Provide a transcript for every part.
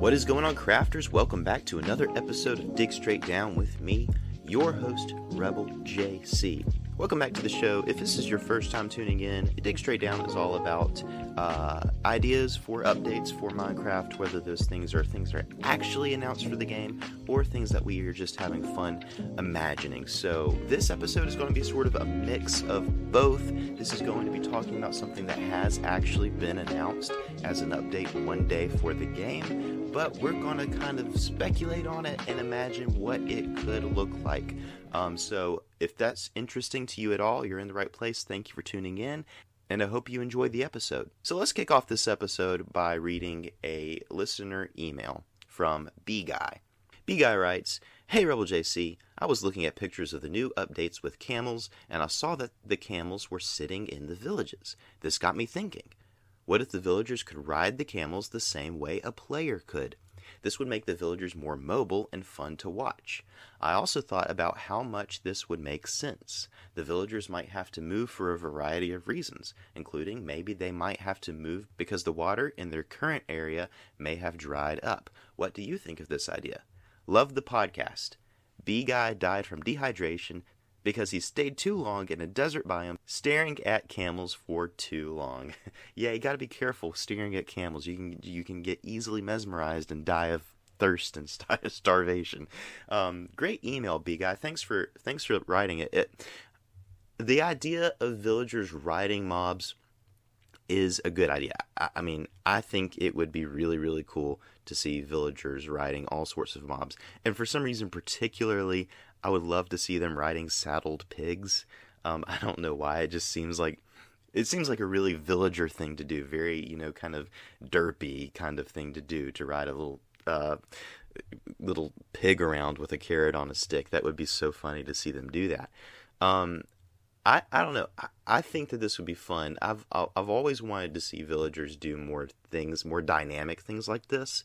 What is going on, crafters? Welcome back to another episode of Dig Straight Down with me, your host, Rebel JC. Welcome back to the show. If this is your first time tuning in, Dig Straight Down is all about ideas for updates for Minecraft, whether those things are actually announced for the game or things that we are just having fun imagining. So this episode is going to be sort of a mix of both. This is going to be talking about something that has actually been announced as an update one day for the game, but we're going to kind of speculate on it and imagine what it could look like. So if that's interesting to you at all, you're in the right place. Thank you for tuning in, and I hope you enjoyed the episode. So let's kick off this episode by reading a listener email from B-Guy. B-Guy writes, "Hey Rebel JC, I was looking at pictures of the new updates with camels, and I saw that the camels were sitting in the villages. This got me thinking, what if the villagers could ride the camels the same way a player could? This would make the villagers more mobile and fun to watch. I also thought about how much this would make sense. The villagers might have to move for a variety of reasons, including maybe they might have to move because the water in their current area may have dried up. What do you think of this idea? Love the podcast. B-Guy died from dehydration because he stayed too long in a desert biome staring at camels for too long." Yeah, you gotta be careful staring at camels. You can get easily mesmerized and die of thirst and starvation. Great email, B-Guy. Thanks for writing it. The idea of villagers riding mobs is a good idea. I mean, I think it would be really, really cool to see villagers riding all sorts of mobs. And for some reason, particularly, I would love to see them riding saddled pigs. I don't know why. It seems like a really villager thing to do. Very, kind of derpy kind of thing to do, to ride a little pig around with a carrot on a stick. That would be so funny to see them do that. I don't know. I think that this would be fun. I've always wanted to see villagers do more things, more dynamic things like this.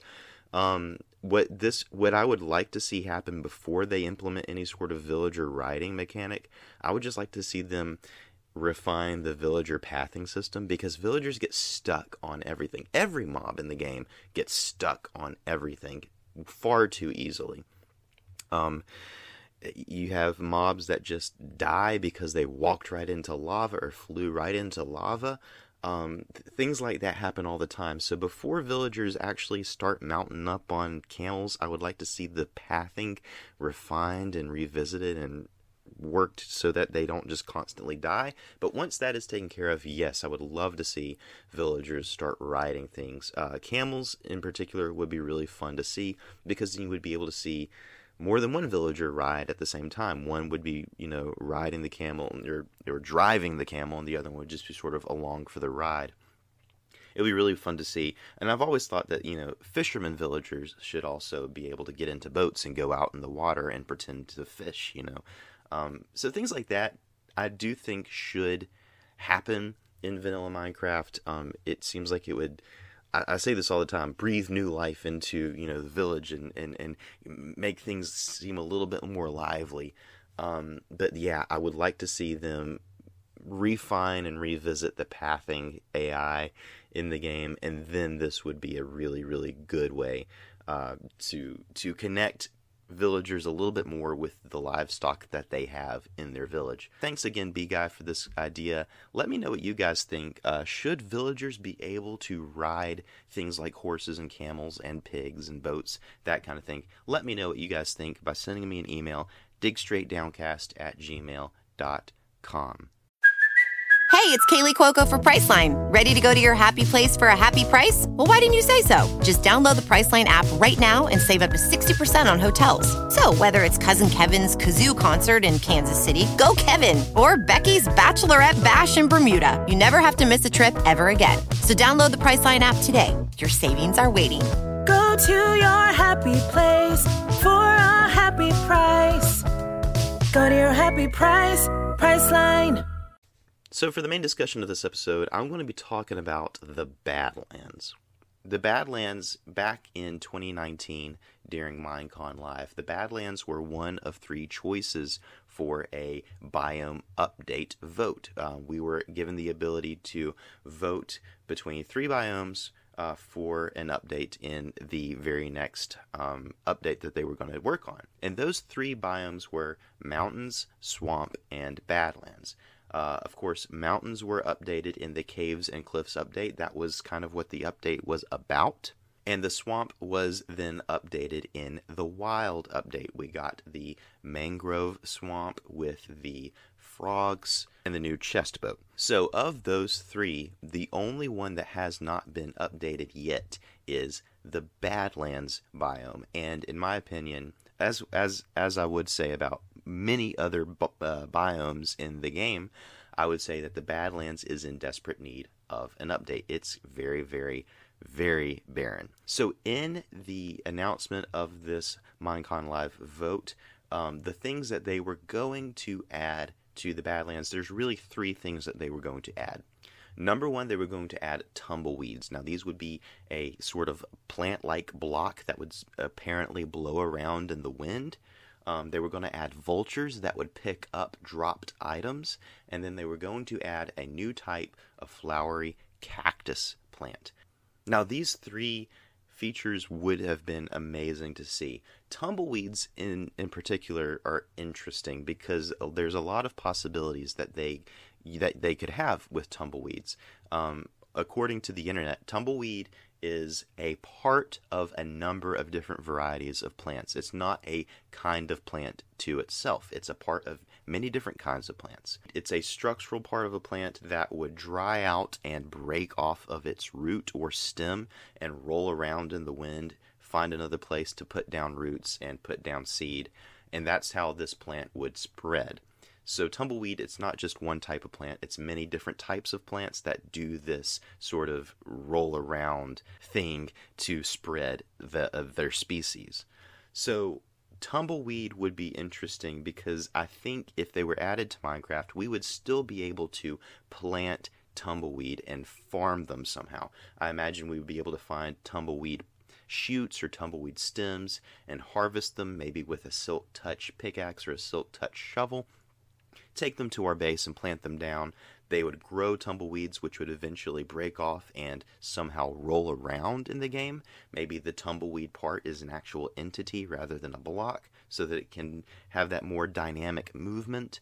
What I would like to see happen before they implement any sort of villager riding mechanic, I would just like to see them refine the villager pathing system, because villagers get stuck on everything. Every mob in the game gets stuck on everything far too easily. You have mobs that just die because they walked right into lava or flew right into lava. Things like that happen all the time. So before villagers actually start mounting up on camels, I would like to see the pathing refined and revisited and worked so that they don't just constantly die. But once that is taken care of, yes, I would love to see villagers start riding things. Camels in particular would be really fun to see, because then you would be able to see more than one villager ride at the same time. One would be, riding the camel or driving the camel, and the other one would just be sort of along for the ride. It would be really fun to see. And I've always thought that, fishermen villagers should also be able to get into boats and go out in the water and pretend to fish, So things like that, I do think should happen in vanilla Minecraft. It seems like it would, I say this all the time, breathe new life into, the village and make things seem a little bit more lively. But yeah, I would like to see them refine and revisit the pathing AI in the game, and then this would be a really, really good way to connect villagers a little bit more with the livestock that they have in their village. Thanks again, B-Guy, for this idea. Let me know what you guys think. Should villagers be able to ride things like horses and camels and pigs and boats, that kind of thing? Let me know what you guys think by sending me an email, digstraightdowncast@gmail.com. Hey, it's Kaylee Cuoco for Priceline. Ready to go to your happy place for a happy price? Well, why didn't you say so? Just download the Priceline app right now and save up to 60% on hotels. So whether it's Cousin Kevin's Kazoo Concert in Kansas City, go Kevin, or Becky's Bachelorette Bash in Bermuda, you never have to miss a trip ever again. So download the Priceline app today. Your savings are waiting. Go to your happy place for a happy price. Go to your happy price, Priceline. So for the main discussion of this episode, I'm going to be talking about the Badlands. The Badlands, back in 2019 during Minecon Live, the Badlands were one of 3 choices for a biome update vote. We were given the ability to vote between 3 biomes for an update in the very next update that they were going to work on. And those 3 biomes were mountains, swamp, and badlands. Of course, mountains were updated in the Caves and Cliffs update. That was kind of what the update was about. And the swamp was then updated in the wild update. We got the mangrove swamp with the frogs and the new chest boat. So of those 3, the only one that has not been updated yet is the Badlands biome. And in my opinion, as I would say about many other biomes in the game, I would say that the Badlands is in desperate need of an update. It's very, very, very barren. So in the announcement of this Minecon Live vote, the things that they were going to add to the Badlands, there's really 3 things that they were going to add. Number 1, they were going to add tumbleweeds. Now, these would be a sort of plant-like block that would apparently blow around in the wind. They were going to add vultures that would pick up dropped items. And then they were going to add a new type of flowery cactus plant. Now, these 3 features would have been amazing to see. Tumbleweeds in particular are interesting because there's a lot of possibilities that they could have with tumbleweeds. According to the internet, tumbleweed is a part of a number of different varieties of plants. It's not a kind of plant to itself. It's a part of many different kinds of plants. It's a structural part of a plant that would dry out and break off of its root or stem and roll around in the wind, find another place to put down roots and put down seed, and that's how this plant would spread. So tumbleweed, it's not just one type of plant, it's many different types of plants that do this sort of roll around thing to spread their species. So tumbleweed would be interesting because I think if they were added to Minecraft, we would still be able to plant tumbleweed and farm them somehow. I imagine we would be able to find tumbleweed shoots or tumbleweed stems and harvest them maybe with a Silk Touch pickaxe or a Silk Touch shovel. Take them to our base and plant them down. They would grow tumbleweeds, which would eventually break off and somehow roll around in the game. Maybe the tumbleweed part is an actual entity rather than a block, so that it can have that more dynamic movement.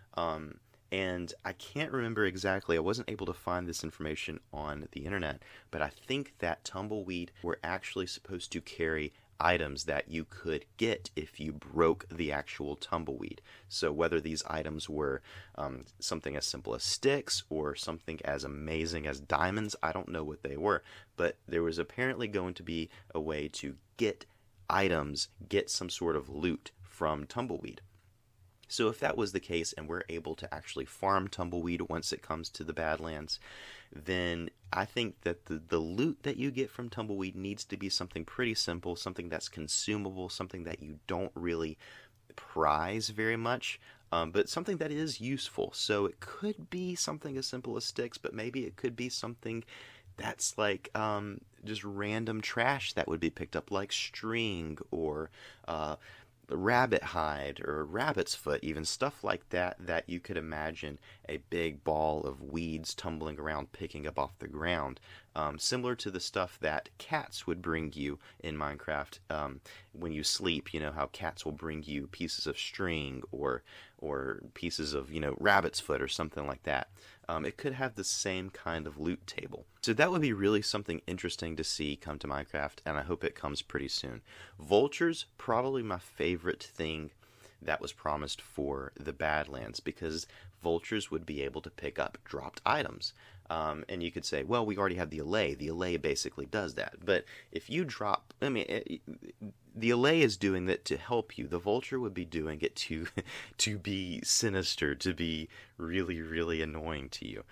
And I can't remember exactly, I wasn't able to find this information on the internet, but I think that tumbleweed were actually supposed to carry items that you could get if you broke the actual tumbleweed. So whether these items were something as simple as sticks or something as amazing as diamonds, I don't know what they were. But there was apparently going to be a way to get items, get some sort of loot from tumbleweed. So if that was the case and we're able to actually farm tumbleweed once it comes to the Badlands, then I think that the loot that you get from tumbleweed needs to be something pretty simple, something that's consumable, something that you don't really prize very much, but something that is useful. So it could be something as simple as sticks, but maybe it could be something that's like just random trash that would be picked up, like string or rabbit hide or rabbit's foot, even stuff like that you could imagine a big ball of weeds tumbling around picking up off the ground, similar to the stuff that cats would bring you in Minecraft when you sleep. You know how cats will bring you pieces of string or pieces of rabbit's foot or something like that. It could have the same kind of loot table. So that would be really something interesting to see come to Minecraft, and I hope it comes pretty soon. Vultures, probably my favorite thing that was promised for the Badlands, because vultures would be able to pick up dropped items. And you could say, well, we already have the allay. The allay basically does that. But if you drop, the allay is doing that to help you. The vulture would be doing it to be sinister, to be really, really annoying to you.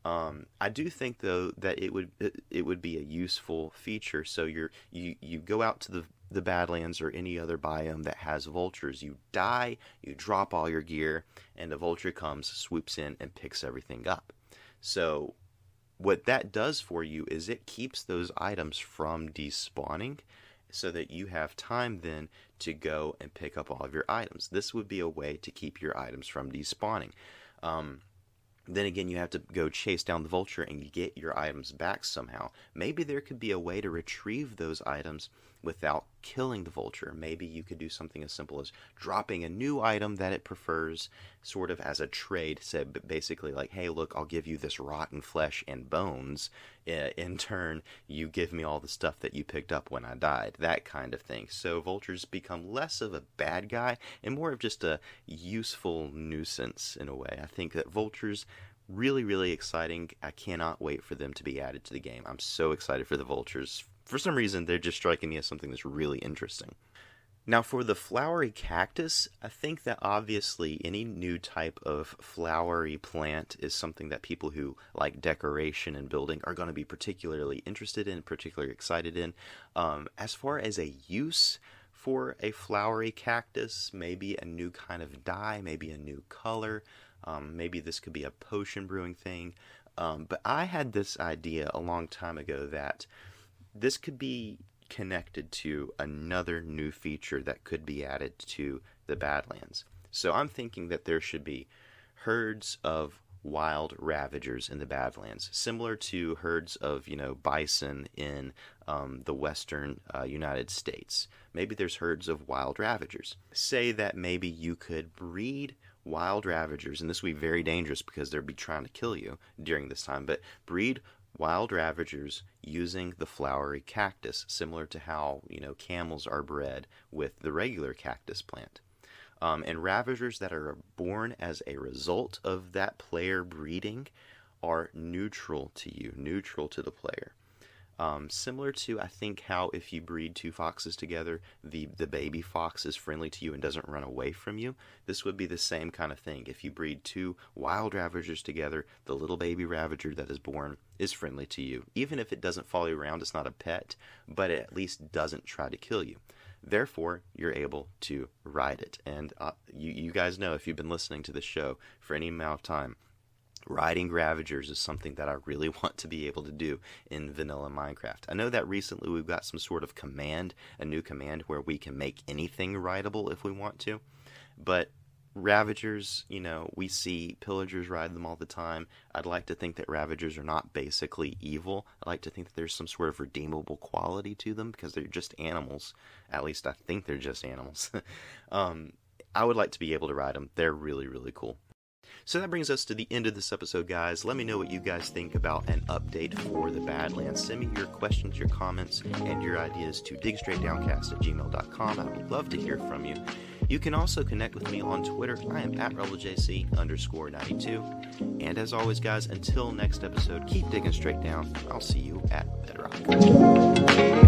I do think though that it would be a useful feature. So you go out to the Badlands or any other biome that has vultures. You die, you drop all your gear, and the vulture comes, swoops in, and picks everything up. So what that does for you is it keeps those items from despawning, so that you have time then to go and pick up all of your items. This would be a way to keep your items from despawning. Then again, you have to go chase down the vulture and get your items back somehow. Maybe there could be a way to retrieve those items without killing the vulture. Maybe you could do something as simple as dropping a new item that it prefers, sort of as a trade. So basically like, hey, look, I'll give you this rotten flesh and bones. In turn, you give me all the stuff that you picked up when I died. That kind of thing. So vultures become less of a bad guy and more of just a useful nuisance in a way. I think that vultures, really, really exciting. I cannot wait for them to be added to the game. I'm so excited for the vultures. For some reason, they're just striking me as something that's really interesting. Now, for the flowery cactus, I think that obviously any new type of flowery plant is something that people who like decoration and building are going to be particularly interested in, particularly excited in. As far as a use for a flowery cactus, maybe a new kind of dye, maybe a new color, maybe this could be a potion brewing thing. But I had this idea a long time ago that this could be connected to another new feature that could be added to the Badlands. So I'm thinking that there should be herds of wild ravagers in the Badlands, similar to herds of, bison in the western United States. Maybe there's herds of wild ravagers. Say that maybe you could breed wild ravagers, and this would be very dangerous because they'd be trying to kill you during this time, but breed wild ravagers using the flowery cactus, similar to how, camels are bred with the regular cactus plant. And ravagers that are born as a result of that player breeding are neutral to you, neutral to the player. Similar to, I think, how if you breed two foxes together, the baby fox is friendly to you and doesn't run away from you. This would be the same kind of thing. If you breed two wild ravagers together, the little baby ravager that is born is friendly to you. Even if it doesn't follow you around, it's not a pet, but it at least doesn't try to kill you. Therefore, you're able to ride it. And you guys know, if you've been listening to this show for any amount of time, riding ravagers is something that I really want to be able to do in vanilla Minecraft. I know that recently we've got some sort of command, a new command where we can make anything rideable if we want to, but ravagers, we see pillagers ride them all the time. I'd like to think that ravagers are not basically evil. I like to think that there's some sort of redeemable quality to them because they're just animals. At least I think they're just animals. I would like to be able to ride them. They're really, really cool. So that brings us to the end of this episode, guys. Let me know what you guys think about an update for the Badlands. Send me your questions, your comments, and your ideas to digstraightdowncast@gmail.com. I would love to hear from you. You can also connect with me on Twitter. I am at rebelJC_92. And as always, guys, until next episode, keep digging straight down. I'll see you at Bedrock.